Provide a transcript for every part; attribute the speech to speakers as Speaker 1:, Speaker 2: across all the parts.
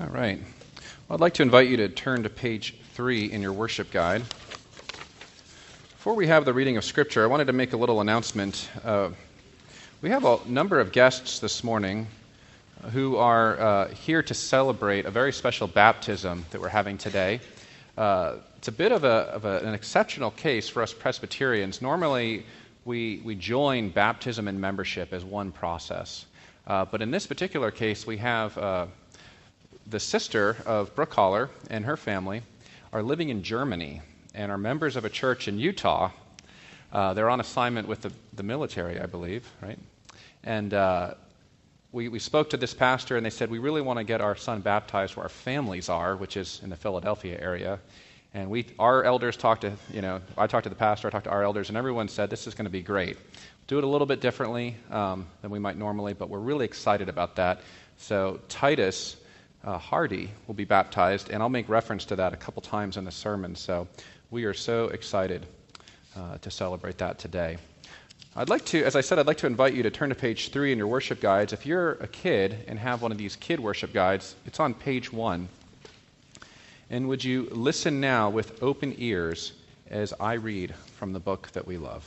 Speaker 1: All right. Well, I'd like to invite you to turn to page 3 in your worship guide. Before we have the reading of Scripture, I wanted to make a little announcement. We have a number of guests this morning who are here to celebrate a very special baptism that we're having today. It's a bit of an exceptional case for us Presbyterians. Normally, we join baptism and membership as one process. But in this particular case, we have the sister of Brooke Holler and her family are living in Germany and are members of a church in Utah. They're on assignment with the military, I believe, right? And we spoke to this pastor, and they said, we really want to get our son baptized where our families are, which is in the Philadelphia area. And our elders talked to, I talked to the pastor, I talked to our elders, and everyone said, this is going to be great. Do it a little bit differently than we might normally, but we're really excited about that. So Titus Hardy will be baptized, and I'll make reference to that a couple times in the sermon. So we are so excited to celebrate that today. I'd like to invite you to turn to page 3 in your worship guides. If you're a kid and have one of these kid worship guides, it's on page 1. And would you listen now with open ears as I read from the book that we love.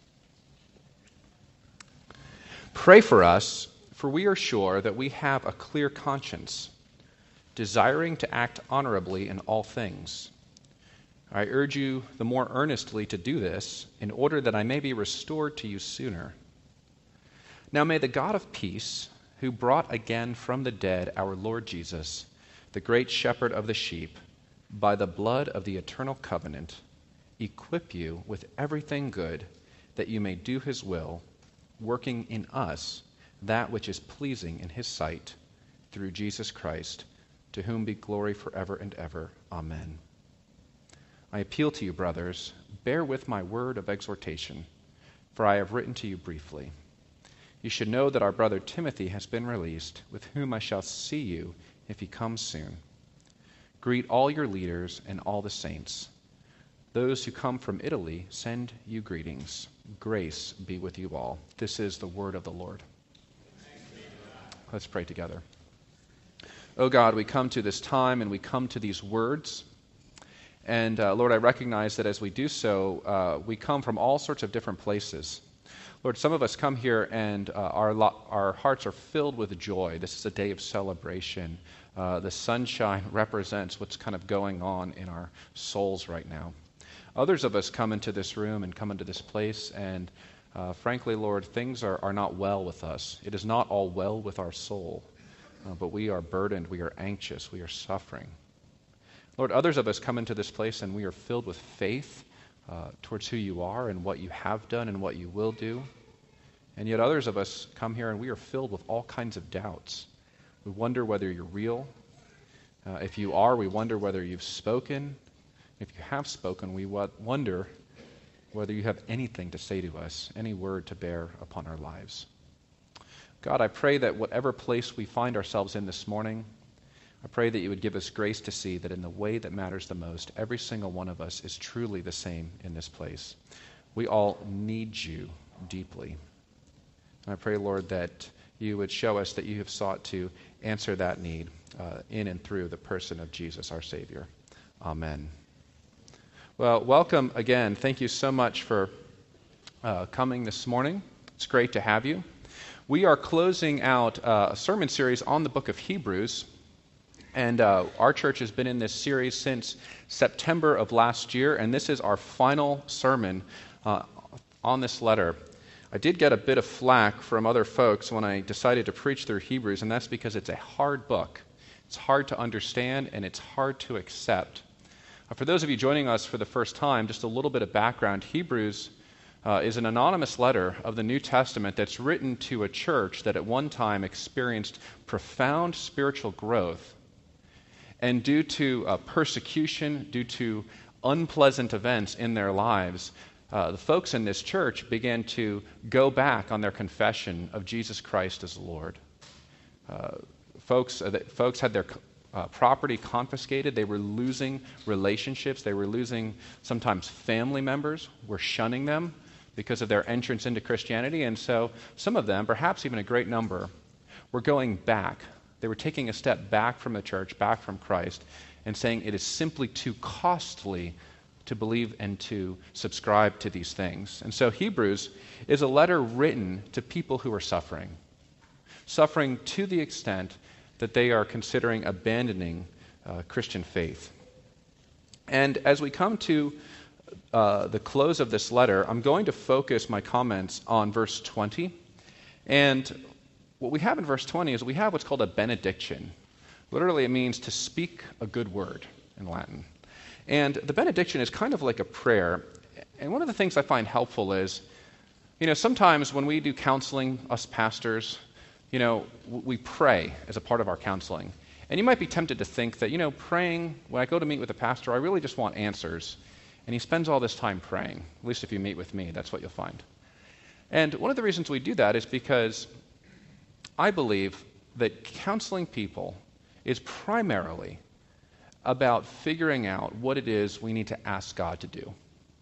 Speaker 1: Pray for us, for we are sure that we have a clear conscience, desiring to act honorably in all things. I urge you the more earnestly to do this, in order that I may be restored to you sooner. Now may the God of peace, who brought again from the dead our Lord Jesus, the great shepherd of the sheep, by the blood of the eternal covenant, equip you with everything good, that you may do his will, working in us that which is pleasing in his sight, through Jesus Christ, to whom be glory forever and ever. Amen. I appeal to you, brothers, bear with my word of exhortation, for I have written to you briefly. You should know that our brother Timothy has been released, with whom I shall see you if he comes soon. Greet all your leaders and all the saints. Those who come from Italy send you greetings. Grace be with you all. This is the word of the Lord. Let's pray together. Oh God, we come to this time and we come to these words. And Lord, I recognize that as we do so, we come from all sorts of different places. Lord, some of us come here and our hearts are filled with joy. This is a day of celebration. The sunshine represents what's kind of going on in our souls right now. Others of us come into this room and come into this place, and frankly, Lord, things are not well with us. It is not all well with our soul. But we are burdened, we are anxious, we are suffering. Lord, others of us come into this place and we are filled with faith towards who you are and what you have done and what you will do. And yet others of us come here and we are filled with all kinds of doubts. We wonder whether you're real. If you are, we wonder whether you've spoken. If you have spoken, we wonder whether you have anything to say to us, any word to bear upon our lives. God, I pray that whatever place we find ourselves in this morning, I pray that you would give us grace to see that in the way that matters the most, every single one of us is truly the same in this place. We all need you deeply. And I pray, Lord, that you would show us that you have sought to answer that need in and through the person of Jesus, our Savior. Amen. Well, welcome again. Thank you so much for coming this morning. It's great to have you. We are closing out a sermon series on the book of Hebrews, and our church has been in this series since September of last year, and this is our final sermon on this letter. I did get a bit of flack from other folks when I decided to preach through Hebrews, and that's because it's a hard book. It's hard to understand, and it's hard to accept. For those of you joining us for the first time, just a little bit of background. Hebrews is an anonymous letter of the New Testament that's written to a church that at one time experienced profound spiritual growth. And due to persecution, due to unpleasant events in their lives, the folks in this church began to go back on their confession of Jesus Christ as Lord. Folks had their property confiscated. They were losing relationships. They were losing sometimes family members, were shunning them because of their entrance into Christianity. And so some of them, perhaps even a great number, were going back They were taking a step back from the church, back from Christ, and saying it is simply too costly to believe and to subscribe to these things. And so Hebrews is a letter written to people who are suffering to the extent that they are considering abandoning Christian faith. And as we come to the close of this letter, I'm going to focus my comments on verse 20. And what we have in verse 20 is we have what's called a benediction. Literally, it means to speak a good word in Latin. And the benediction is kind of like a prayer. And one of the things I find helpful is, sometimes when we do counseling, us pastors, we pray as a part of our counseling. And you might be tempted to think that, praying, when I go to meet with a pastor, I really just want answers. And he spends all this time praying. At least if you meet with me, that's what you'll find. And one of the reasons we do that is because I believe that counseling people is primarily about figuring out what it is we need to ask God to do.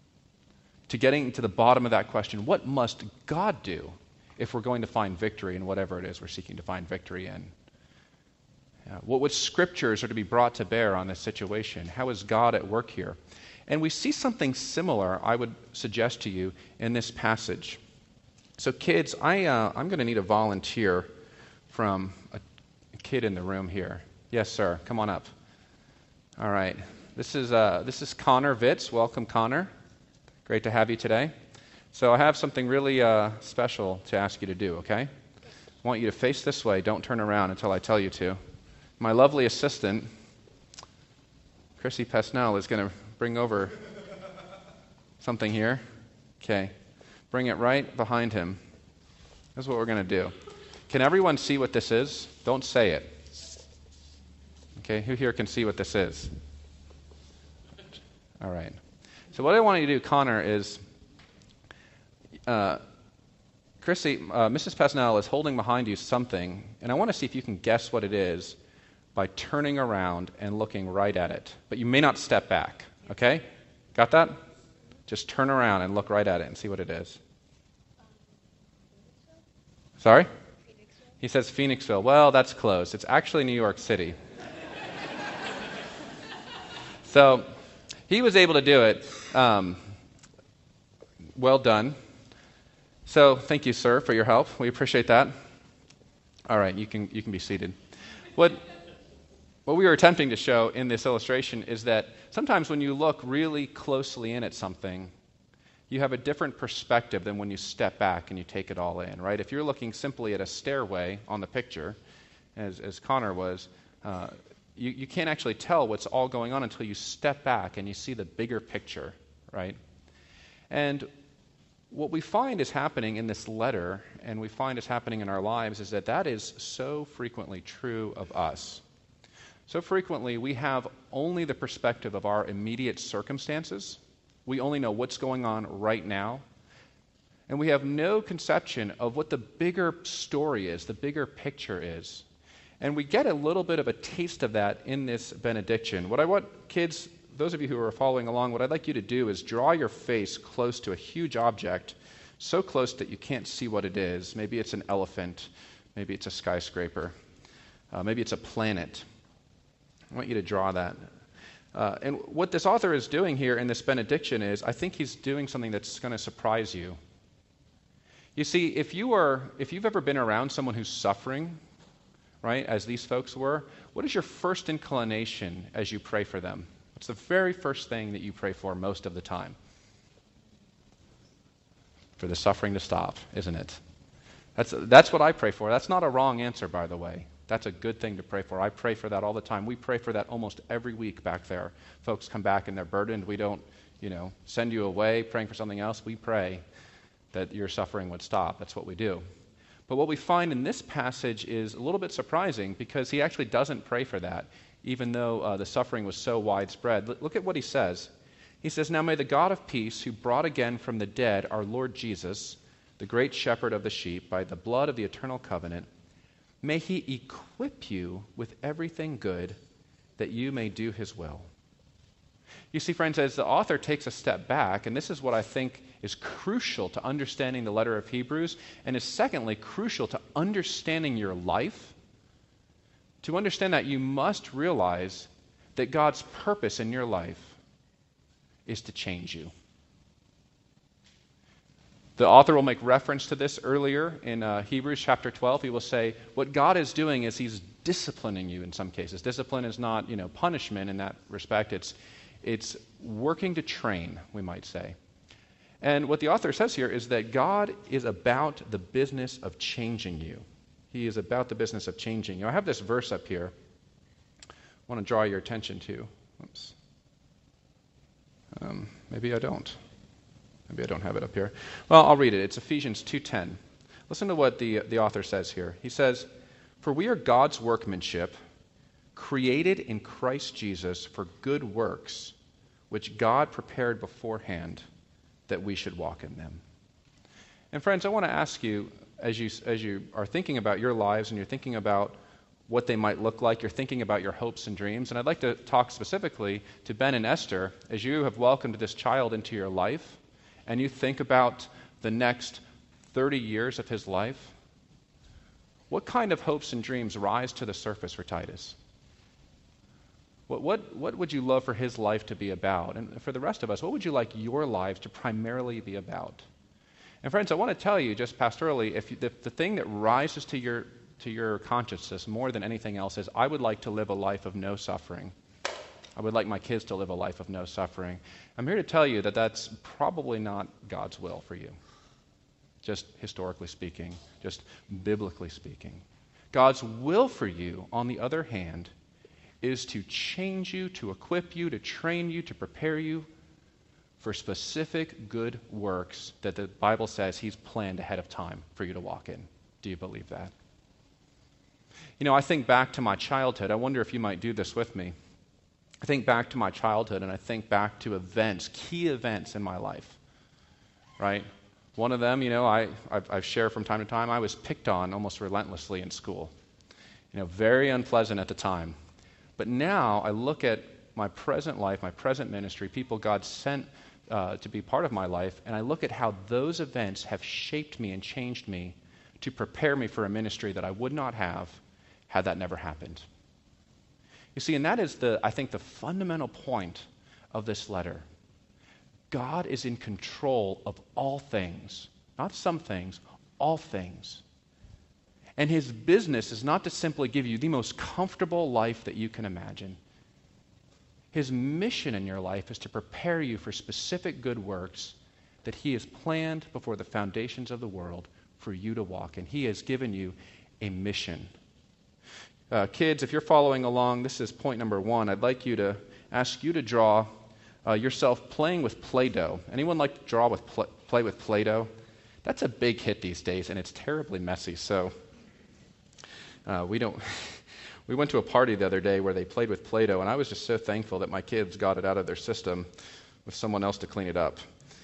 Speaker 1: To getting to the bottom of that question, what must God do if we're going to find victory in whatever it is we're seeking to find victory in? What scriptures are to be brought to bear on this situation? How is God at work here? And we see something similar, I would suggest to you, in this passage. So kids, I'm going to need a volunteer from a kid in the room here. Yes, sir. Come on up. All right. This is Connor Vitz. Welcome, Connor. Great to have you today. So I have something really special to ask you to do, okay? I want you to face this way. Don't turn around until I tell you to. My lovely assistant, Chrissy Pesnell, is going to bring over something here. Okay. Bring it right behind him. This is what we're going to do. Can everyone see what this is? Don't say it. Okay, who here can see what this is? All right. So what I want you to do, Connor, is Chrissy, Mrs. Pesnell is holding behind you something, and I want to see if you can guess what it is by turning around and looking right at it. But you may not step back, okay? Got that? Just turn around and look right at it and see what it is. Sorry? He says Phoenixville. Well, that's close. It's actually New York City. So he was able to do it. Well done. So thank you, sir, for your help. We appreciate that. All right, you can be seated. What we were attempting to show in this illustration is that sometimes when you look really closely in at something, you have a different perspective than when you step back and you take it all in, right? If you're looking simply at a stairway on the picture, as Connor was, you can't actually tell what's all going on until you step back and you see the bigger picture, right? And what we find is happening in this letter, and we find is happening in our lives, is that is so frequently true of us. So frequently, we have only the perspective of our immediate circumstances. We only know what's going on right now. And we have no conception of what the bigger story is, the bigger picture is. And we get a little bit of a taste of that in this benediction. What I want kids, those of you who are following along, what I'd like you to do is draw your face close to a huge object, so close that you can't see what it is. Maybe it's an elephant. Maybe it's a skyscraper. Maybe it's a planet. I want you to draw that. And what this author is doing here in this benediction is, I think he's doing something that's going to surprise you. You see, if you've ever been around someone who's suffering, right, as these folks were, what is your first inclination as you pray for them? What's the very first thing that you pray for most of the time? For the suffering to stop, isn't it? That's what I pray for. That's not a wrong answer, by the way. That's a good thing to pray for. I pray for that all the time. We pray for that almost every week back there. Folks come back and they're burdened. We don't, send you away praying for something else. We pray that your suffering would stop. That's what we do. But what we find in this passage is a little bit surprising because he actually doesn't pray for that, even though the suffering was so widespread. Look at what he says. He says, "Now may the God of peace, who brought again from the dead our Lord Jesus, the great shepherd of the sheep, by the blood of the eternal covenant, may he equip you with everything good that you may do his will." You see, friends, as the author takes a step back, and this is what I think is crucial to understanding the letter of Hebrews, and is secondly crucial to understanding your life, to understand that, you must realize that God's purpose in your life is to change you. The author will make reference to this earlier in Hebrews chapter 12. He will say, what God is doing is he's disciplining you in some cases. Discipline is not, punishment in that respect. It's working to train, we might say. And what the author says here is that God is about the business of changing you. He is about the business of changing you. I have this verse up here I want to draw your attention to. Oops. Maybe I don't. Maybe I don't have it up here. Well, I'll read it. It's Ephesians 2:10. Listen to what the author says here. He says, "For we are God's workmanship, created in Christ Jesus for good works, which God prepared beforehand that we should walk in them." And friends, I want to ask you, as you are thinking about your lives and you're thinking about what they might look like, you're thinking about your hopes and dreams, and I'd like to talk specifically to Ben and Esther, as you have welcomed this child into your life, and you think about the next 30 years of his life, what kind of hopes and dreams rise to the surface for Titus? What would you love for his life to be about? And for the rest of us, what would you like your lives to primarily be about? And friends, I want to tell you just pastorally, if the thing that rises to your consciousness more than anything else is, I would like to live a life of no suffering. I would like my kids to live a life of no suffering. I'm here to tell you that that's probably not God's will for you, just historically speaking, just biblically speaking. God's will for you, on the other hand, is to change you, to equip you, to train you, to prepare you for specific good works that the Bible says he's planned ahead of time for you to walk in. Do you believe that? I think back to my childhood. I wonder if you might do this with me. I think back to my childhood, and I think back to events, key events in my life, right? One of them, I've shared from time to time, I was picked on almost relentlessly in school. Very unpleasant at the time. But now I look at my present life, my present ministry, people God sent to be part of my life, and I look at how those events have shaped me and changed me to prepare me for a ministry that I would not have had that never happened. You see, and that is I think the fundamental point of this letter. God is in control of all things, not some things, all things. And his business is not to simply give you the most comfortable life that you can imagine. His mission in your life is to prepare you for specific good works that he has planned before the foundations of the world for you to walk in. He has given you a mission. Kids, if you're following along, this is point number 1. I'd like to ask you to draw yourself playing with Play-Doh. Anyone like to draw with play with Play-Doh? That's a big hit these days, and it's terribly messy. So we went to a party the other day where they played with Play-Doh, and I was just so thankful that my kids got it out of their system with someone else to clean it up.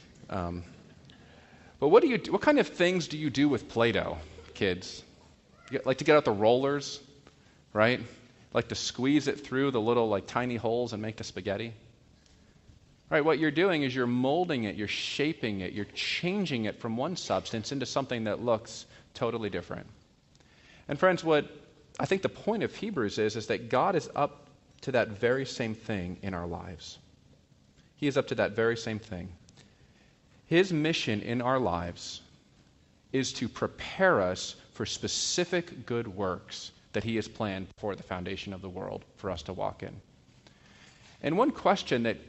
Speaker 1: But what kind of things do you do with Play-Doh, kids? You like to get out the rollers, right? Like to squeeze it through the little tiny holes and make the spaghetti? Right, what you're doing is you're molding it, you're shaping it, you're changing it from one substance into something that looks totally different. And friends, what I think the point of Hebrews is that God is up to that very same thing in our lives. He is up to that very same thing. His mission in our lives is to prepare us for specific good works that he has planned for the foundation of the world for us to walk in. And one question that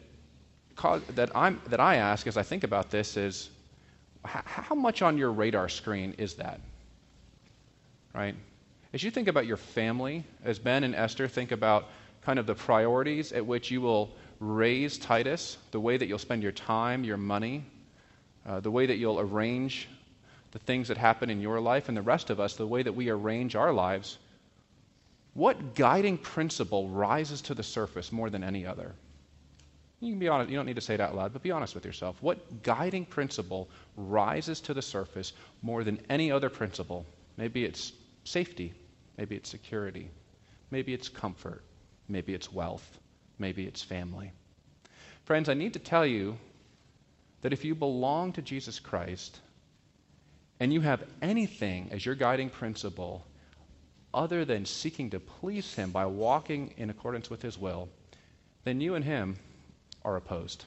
Speaker 1: I ask as I think about this is, how much on your radar screen is that? Right? As you think about your family, as Ben and Esther think about kind of the priorities at which you will raise Titus, the way that you'll spend your time, your money, the way that you'll arrange the things that happen in your life, and the rest of us, the way that we arrange our lives, what guiding principle rises to the surface more than any other? You can be honest, you don't need to say it out loud, but be honest with yourself. What guiding principle rises to the surface more than any other principle? Maybe it's safety, maybe it's security, maybe it's comfort, maybe it's wealth, maybe it's family. Friends, I need to tell you that if you belong to Jesus Christ and you have anything as your guiding principle other than seeking to please him by walking in accordance with his will, then you and him are opposed.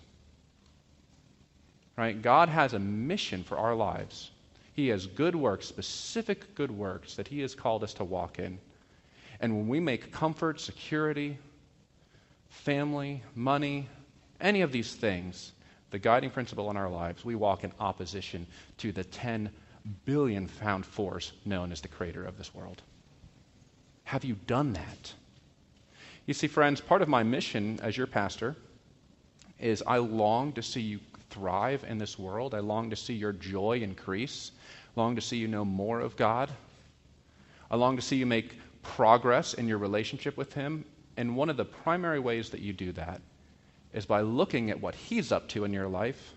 Speaker 1: Right? God has a mission for our lives. He has good works, specific good works that he has called us to walk in. And when we make comfort, security, family, money, any of these things the guiding principle in our lives, we walk in opposition to the 10 billion pound force known as the creator of this world. Have you done that? You see, friends, part of my mission as your pastor is I long to see you thrive in this world. I long to see your joy increase. I long to see you know more of God. I long to see you make progress in your relationship with him. And one of the primary ways that you do that is by looking at what he's up to in your life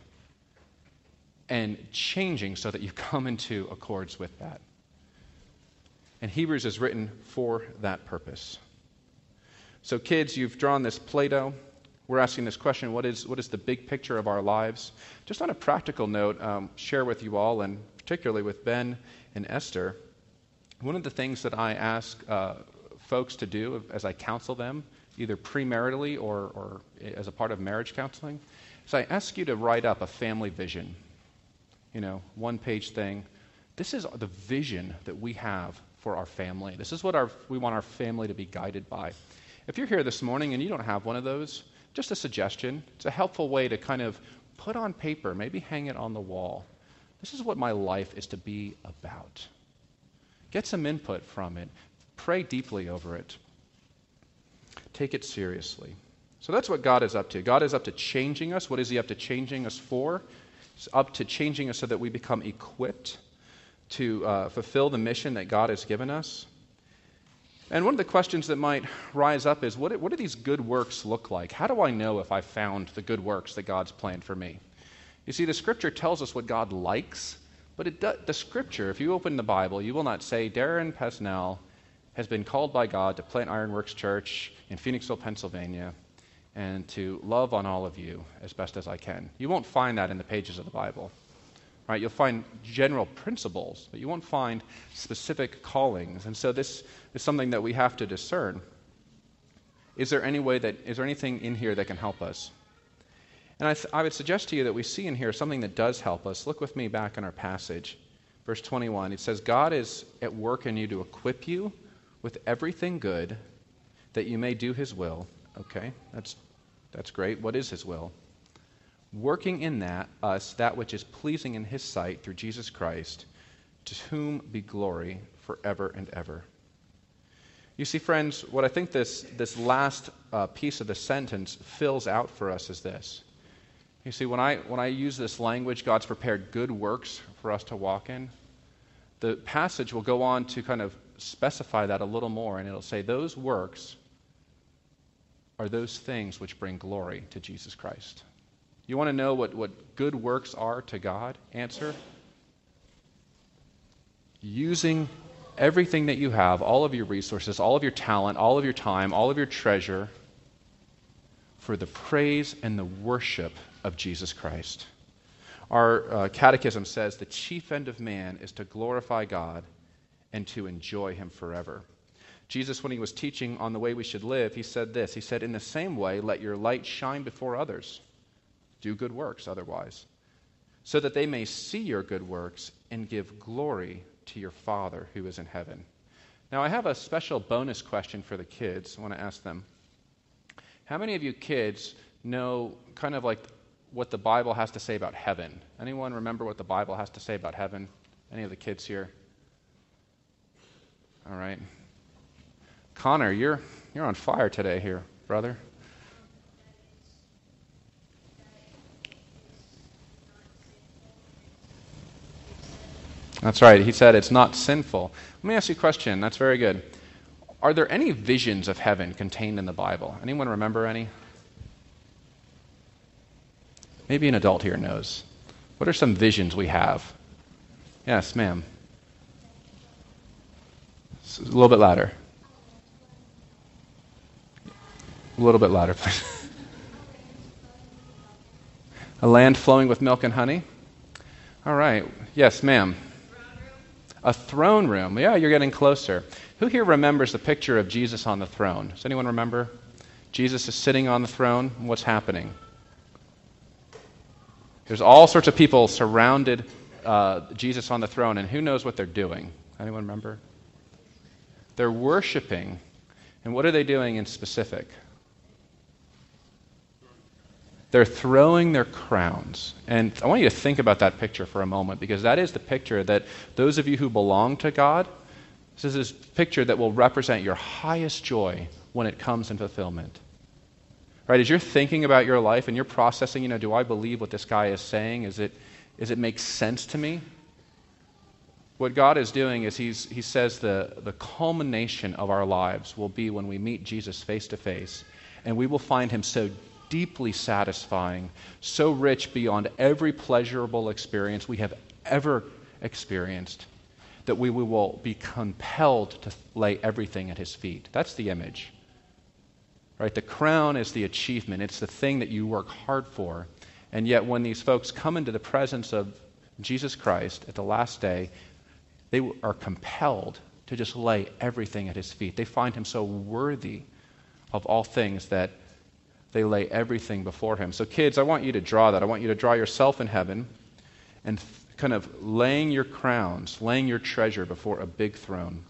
Speaker 1: and changing so that you come into accords with that. And Hebrews is written for that purpose. So kids, you've drawn this Play-Doh. We're asking this question, what is the big picture of our lives? Just on a practical note, share with you all, and particularly with Ben and Esther, one of the things that I ask folks to do as I counsel them, either premaritally or as a part of marriage counseling, is I ask you to write up a family vision. One-page thing. This is the vision that we have for our family. This is what we want our family to be guided by. If you're here this morning and you don't have one of those, just a suggestion. It's a helpful way to kind of put on paper, maybe hang it on the wall. This is what my life is to be about. Get some input from it. Pray deeply over it. Take it seriously. So that's what God is up to. God is up to changing us. What is he up to changing us for? He's up to changing us so that we become equipped to fulfill the mission that God has given us. And one of the questions that might rise up is, what do these good works look like? How do I know if I found the good works that God's planned for me? You see, the Scripture tells us what God likes, but the Scripture, if you open the Bible, you will not say, Darren Pesnell has been called by God to plant Ironworks Church in Phoenixville, Pennsylvania, and to love on all of you as best as I can. You won't find that in the pages of the Bible. Right? You'll find general principles, but you won't find specific callings. And so this is something that we have to discern. Is there anything in here that can help us? And I would suggest to you that we see in here something that does help us. Look with me back in our passage. Verse 21, it says, God is at work in you to equip you with everything good that you may do his will. Okay, that's great. What is his will? Working in that which is pleasing in his sight through Jesus Christ, to whom be glory forever and ever. You see, friends, what I think this last piece of the sentence fills out for us is this. You see, when I use this language, God's prepared good works for us to walk in, the passage will go on to kind of specify that a little more, and it'll say those works are those things which bring glory to Jesus Christ. You want to know what good works are to God? Answer: using everything that you have, all of your resources, all of your talent, all of your time, all of your treasure, for the praise and the worship of Jesus Christ. Our catechism says the chief end of man is to glorify God and to enjoy him forever. Jesus, when he was teaching on the way we should live, he said this. He said, in the same way, let your light shine before others. Do good works otherwise, so that they may see your good works and give glory to your Father who is in heaven. Now, I have a special bonus question for the kids. I want to ask them. How many of you kids know kind of like what the Bible has to say about heaven? Anyone remember what the Bible has to say about heaven? Any of the kids here? All right. Connor, you're on fire today here, brother. That's right. He said it's not sinful. Let me ask you a question. That's very good. Are there any visions of heaven contained in the Bible? Anyone remember any? Maybe an adult here knows. What are some visions we have? Yes, ma'am. A little bit louder. A little bit louder, please. A land flowing with milk and honey? All right. Yes, ma'am. A throne room. Yeah, you're getting closer. Who here remembers the picture of Jesus on the throne? Does anyone remember? Jesus is sitting on the throne. What's happening? There's all sorts of people surrounded Jesus on the throne, and who knows what they're doing? Anyone remember? They're worshiping. And what are they doing in specific? They're throwing their crowns. And I want you to think about that picture for a moment, because that is the picture that those of you who belong to God, this is this picture that will represent your highest joy when it comes in fulfillment. Right? As you're thinking about your life and you're processing, do I believe what this guy is saying? Is it make sense to me? What God is doing is he says the culmination of our lives will be when we meet Jesus face to face, and we will find him so deeply satisfying, so rich beyond every pleasurable experience we have ever experienced, that we will be compelled to lay everything at his feet. That's the image. Right? The crown is the achievement. It's the thing that you work hard for. And yet when these folks come into the presence of Jesus Christ at the last day, they are compelled to just lay everything at his feet. They find him so worthy of all things that they lay everything before him. So kids, I want you to draw that. I want you to draw yourself in heaven and kind of laying your crowns, laying your treasure before a big throne.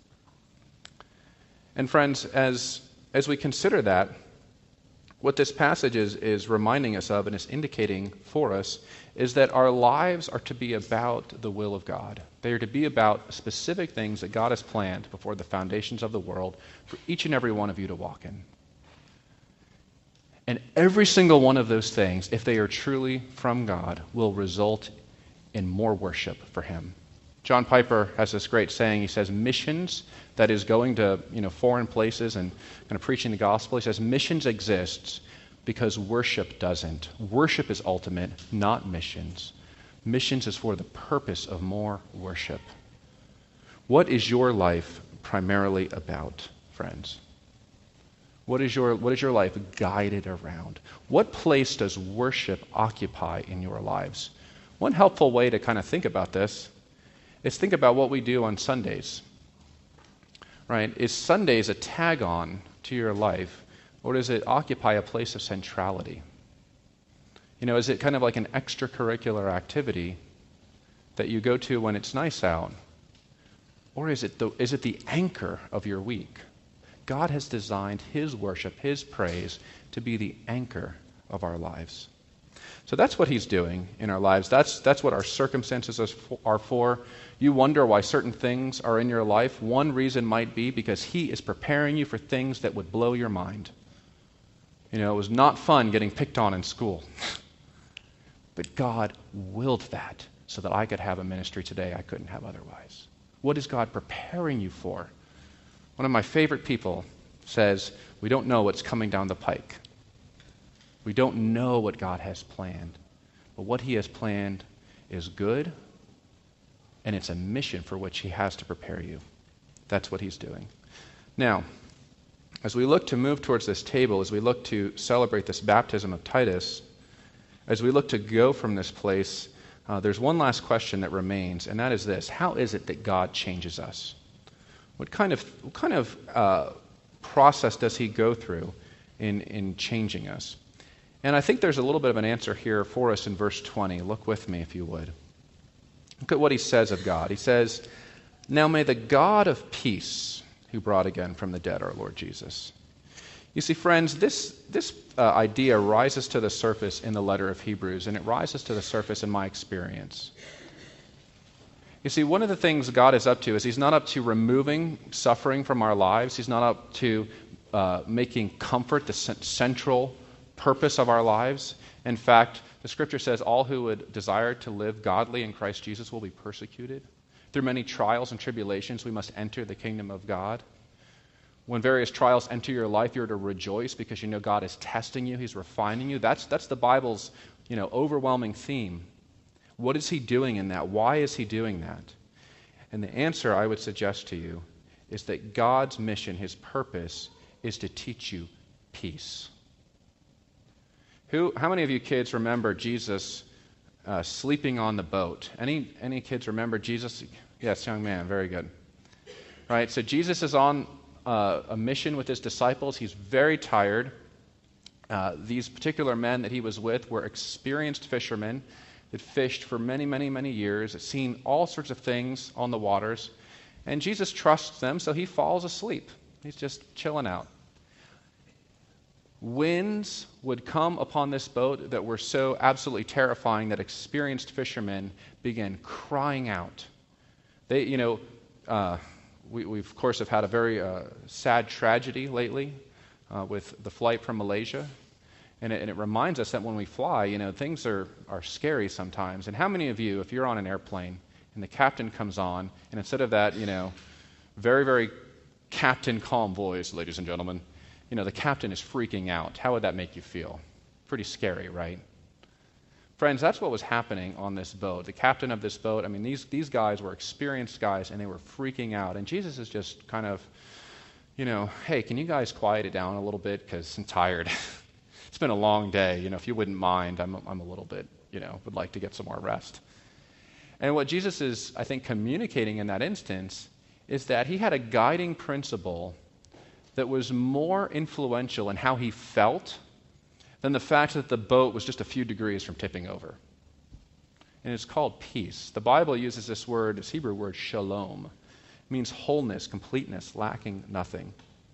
Speaker 1: And friends, as we consider that, what this passage is reminding us of and is indicating for us is that our lives are to be about the will of God. They are to be about specific things that God has planned before the foundations of the world for each and every one of you to walk in. And every single one of those things, if they are truly from God, will result in more worship for him. John Piper has this great saying. He says, missions, that is going to foreign places and kind of preaching the gospel, he says, missions exists because worship doesn't. Worship is ultimate, not missions. Missions is for the purpose of more worship. What is your life primarily about, friends? What is your life guided around? What place does worship occupy in your lives? One helpful way to kind of think about this is think about what we do on Sundays. Right? Is Sundays a tag-on to your life, or does it occupy a place of centrality? Is it kind of like an extracurricular activity that you go to when it's nice out? Or is it the anchor of your week? God has designed his worship, his praise, to be the anchor of our lives. So that's what he's doing in our lives. That's what our circumstances are for. You wonder why certain things are in your life. One reason might be because he is preparing you for things that would blow your mind. It was not fun getting picked on in school. But God willed that so that I could have a ministry today I couldn't have otherwise. What is God preparing you for? One of my favorite people says, we don't know what's coming down the pike. We don't know what God has planned. But what he has planned is good, and it's a mission for which he has to prepare you. That's what he's doing. Now, as we look to move towards this table, as we look to celebrate this baptism of Titus, as we look to go from this place, there's one last question that remains, and that is this: how is it that God changes us? What kind of process does he go through in changing us? And I think there's a little bit of an answer here for us in verse 20. Look with me, if you would. Look at what he says of God. He says, "Now may the God of peace, who brought again from the dead our Lord Jesus." You see, friends, this idea rises to the surface in the letter of Hebrews, and it rises to the surface in my experience. You see, one of the things God is up to is he's not up to removing suffering from our lives. He's not up to making comfort the central purpose of our lives. In fact, the scripture says all who would desire to live godly in Christ Jesus will be persecuted. Through many trials and tribulations, we must enter the kingdom of God. When various trials enter your life, you're to rejoice because you know God is testing you. He's refining you. That's the Bible's overwhelming theme. What is he doing in that? Why is he doing that? And the answer I would suggest to you is that God's mission, his purpose, is to teach you peace. How many of you kids remember Jesus sleeping on the boat? Any kids remember Jesus? Yes, young man, very good. Right? So Jesus is on a mission with his disciples. He's very tired. These particular men that he was with were experienced fishermen that fished for many, many, many years, had seen all sorts of things on the waters. And Jesus trusts them, so he falls asleep. He's just chilling out. Winds would come upon this boat that were so absolutely terrifying that experienced fishermen began crying out. They, we of course have had a very sad tragedy lately with the flight from Malaysia. And it reminds us that when we fly, things are scary sometimes. And how many of you, if you're on an airplane and the captain comes on, and instead of that, very, very captain calm voice, ladies and gentlemen, the captain is freaking out. How would that make you feel? Pretty scary, right? Friends, that's what was happening on this boat. The captain of this boat, these guys were experienced guys, and they were freaking out. And Jesus is just kind of, hey, can you guys quiet it down a little bit? Because I'm tired. It's been a long day. If you wouldn't mind, I'm a little bit, would like to get some more rest. And what Jesus is, I think, communicating in that instance is that he had a guiding principle that was more influential in how he felt than the fact that the boat was just a few degrees from tipping over. And it's called peace. The Bible uses this word, this Hebrew word, shalom. It means wholeness, completeness, lacking nothing.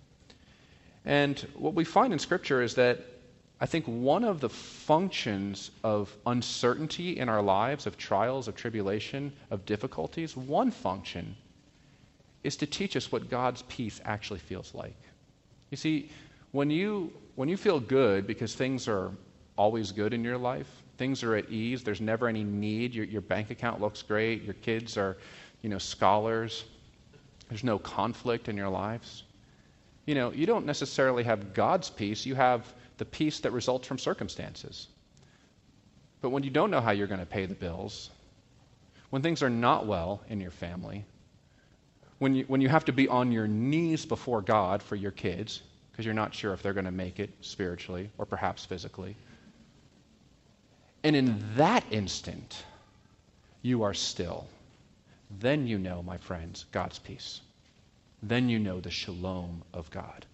Speaker 1: And what we find in Scripture is that I think one of the functions of uncertainty in our lives, of trials, of tribulation, of difficulties, one function is to teach us what God's peace actually feels like. You see, when you feel good because things are always good in your life, things are at ease, there's never any need, your bank account looks great, your kids are, scholars, there's no conflict in your lives. You don't necessarily have God's peace, you have the peace that results from circumstances. But when you don't know how you're going to pay the bills, when things are not well in your family, when you have to be on your knees before God for your kids, because you're not sure if they're going to make it spiritually or perhaps physically, and in that instant, you are still, then you know, my friends, God's peace. Then you know the shalom of God.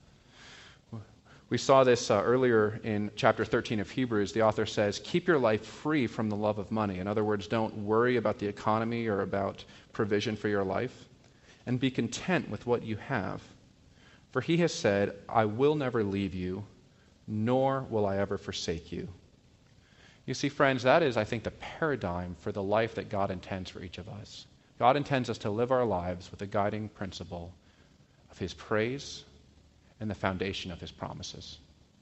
Speaker 1: We saw this earlier in chapter 13 of Hebrews. The author says, keep your life free from the love of money. In other words, don't worry about the economy or about provision for your life, and be content with what you have. For he has said, I will never leave you, nor will I ever forsake you. You see, friends, that is, I think, the paradigm for the life that God intends for each of us. God intends us to live our lives with the guiding principle of his praise and the foundation of his promises.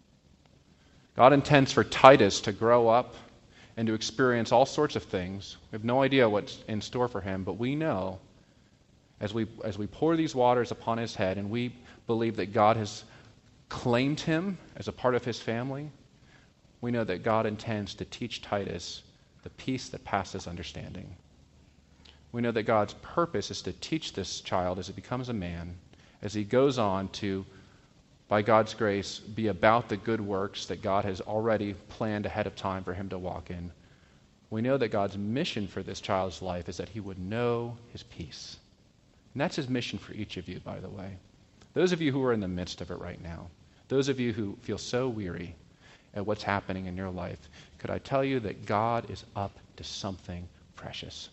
Speaker 1: God intends for Titus to grow up and to experience all sorts of things. We have no idea what's in store for him, but we know as we pour these waters upon his head and we believe that God has claimed him as a part of his family, we know that God intends to teach Titus the peace that passes understanding. We know that God's purpose is to teach this child as he becomes a man, as he goes on to, by God's grace, be about the good works that God has already planned ahead of time for him to walk in. We know that God's mission for this child's life is that he would know his peace. And that's his mission for each of you, by the way. Those of you who are in the midst of it right now, those of you who feel so weary at what's happening in your life, could I tell you that God is up to something precious?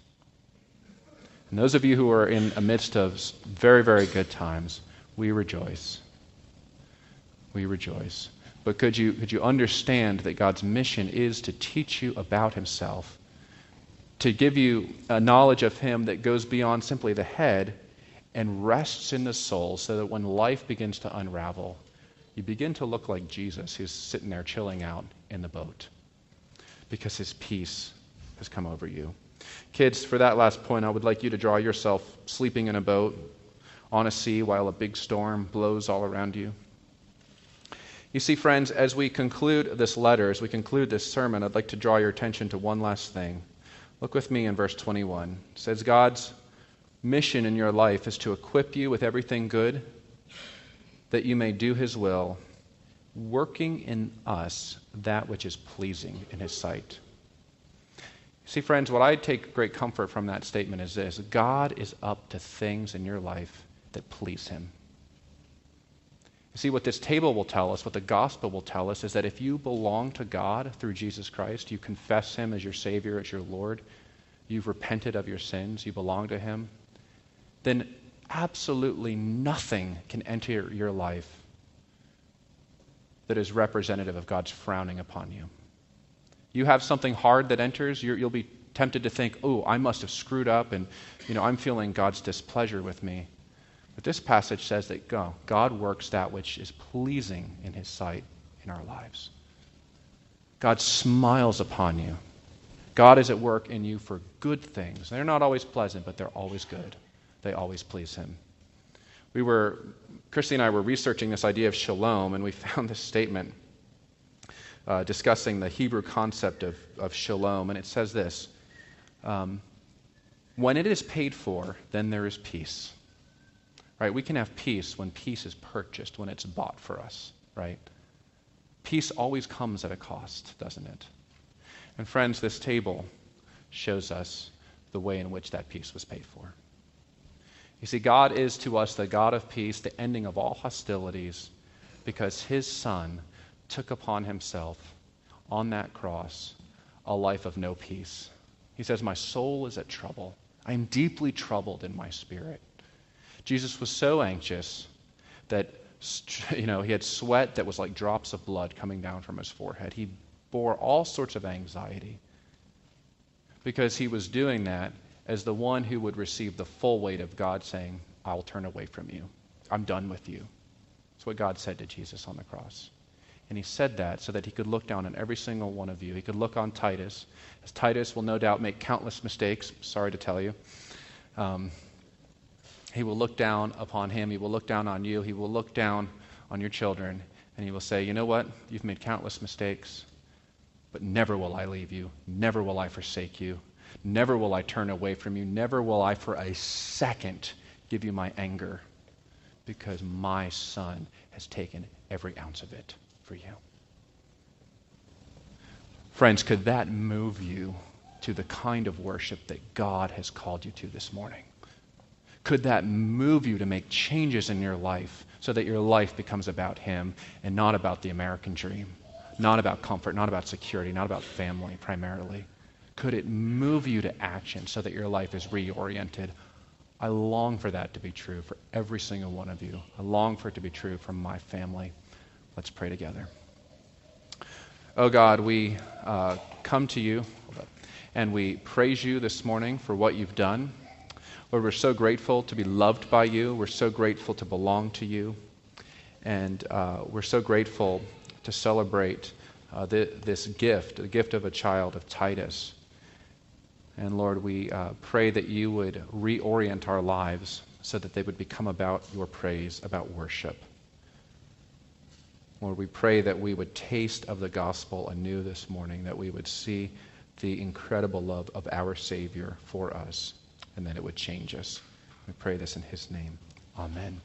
Speaker 1: And those of you who are in the midst of very, very good times, we rejoice. We rejoice. But could you understand that God's mission is to teach you about himself, to give you a knowledge of him that goes beyond simply the head and rests in the soul, so that when life begins to unravel, you begin to look like Jesus, who's sitting there chilling out in the boat because his peace has come over you. Kids, for that last point, I would like you to draw yourself sleeping in a boat on a sea while a big storm blows all around you. You see, friends, as we conclude this letter, as we conclude this sermon, I'd like to draw your attention to one last thing. Look with me in verse 21. It says, God's mission in your life is to equip you with everything good, that you may do his will, working in us that which is pleasing in his sight. See, friends, what I take great comfort from that statement is this: God is up to things in your life that please him. You see, what this table will tell us, what the gospel will tell us, is that if you belong to God through Jesus Christ, you confess him as your Savior, as your Lord, you've repented of your sins, you belong to him, then absolutely nothing can enter your life that is representative of God's frowning upon you. You have something hard that enters, you'll be tempted to think, oh, I must have screwed up and I'm feeling God's displeasure with me. But this passage says that God works that which is pleasing in his sight in our lives. God smiles upon you. God is at work in you for good things. They're not always pleasant, but they're always good. They always please him. Christy and I were researching this idea of shalom, and we found this statement discussing the Hebrew concept of shalom, and it says this, when it is paid for, then there is peace. Right? We can have peace when peace is purchased, when it's bought for us, right? Peace always comes at a cost, doesn't it? And friends, this table shows us the way in which that peace was paid for. You see, God is to us the God of peace, the ending of all hostilities, because his Son took upon himself on that cross a life of no peace. He says, my soul is at trouble. I am deeply troubled in my spirit. Jesus was so anxious that he had sweat that was like drops of blood coming down from his forehead. He bore all sorts of anxiety because he was doing that as the one who would receive the full weight of God saying, I'll turn away from you. I'm done with you. That's what God said to Jesus on the cross. And he said that so that he could look down on every single one of you. He could look on Titus, as Titus will no doubt make countless mistakes, sorry to tell you. He will look down upon him. He will look down on you. He will look down on your children. And he will say, you know what? You've made countless mistakes, but never will I leave you. Never will I forsake you. Never will I turn away from you. Never will I for a second give you my anger, because my Son has taken every ounce of it for you. Friends, could that move you to the kind of worship that God has called you to this morning? Could that move you to make changes in your life so that your life becomes about him and not about the American dream, not about comfort, not about security, not about family primarily? Could it move you to action so that your life is reoriented? I long for that to be true for every single one of you. I long for it to be true for my family. Let's pray together. Oh God, we come to you and we praise you this morning for what you've done. Lord, we're so grateful to be loved by you. We're so grateful to belong to you. And we're so grateful to celebrate this gift, the gift of a child of Titus. And Lord, we pray that you would reorient our lives so that they would become about your praise, about worship. Lord, we pray that we would taste of the gospel anew this morning, that we would see the incredible love of our Savior for us, and that it would change us. We pray this in his name. Amen.